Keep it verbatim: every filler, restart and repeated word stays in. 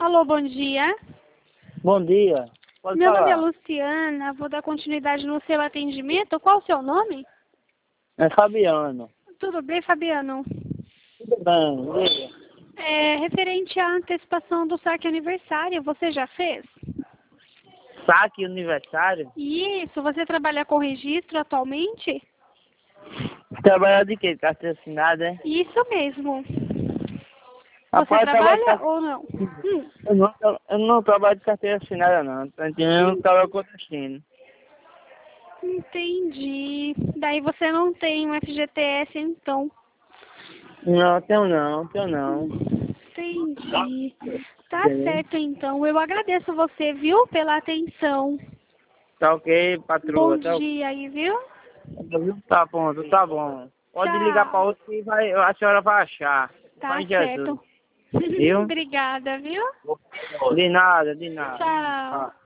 Alô, bom dia. Bom dia. Pode Meu falar. nome é Luciana, vou dar continuidade no seu atendimento. Qual o seu nome? É Fabiano. Tudo bem, Fabiano? Tudo bem, diga. É referente à antecipação do saque aniversário, você já fez? Saque aniversário? Isso, você trabalha com registro atualmente? Trabalhar de quê? Carteira assinada, é? Isso mesmo. Você Rapaz, eu trabalho de trabalha carteira... ou não? Hum, eu, não, eu não trabalho de carteira assinada, não. Tá entendendo? Eu trabalho com destino. entendi. Daí você não tem um F G T S, então. Não, tenho não, tenho não. Entendi. Tá Entendeu? certo, então. Eu agradeço você, viu, pela atenção. Tá ok, Bom patroa. Tá, dia aí, viu? tá bom, tá bom. Pode ligar pra Tchau. outro que vai, a senhora vai achar. Tá Vai em Jesus. certo. Viu? Obrigada, viu? De nada, de nada. Tchau. Ah.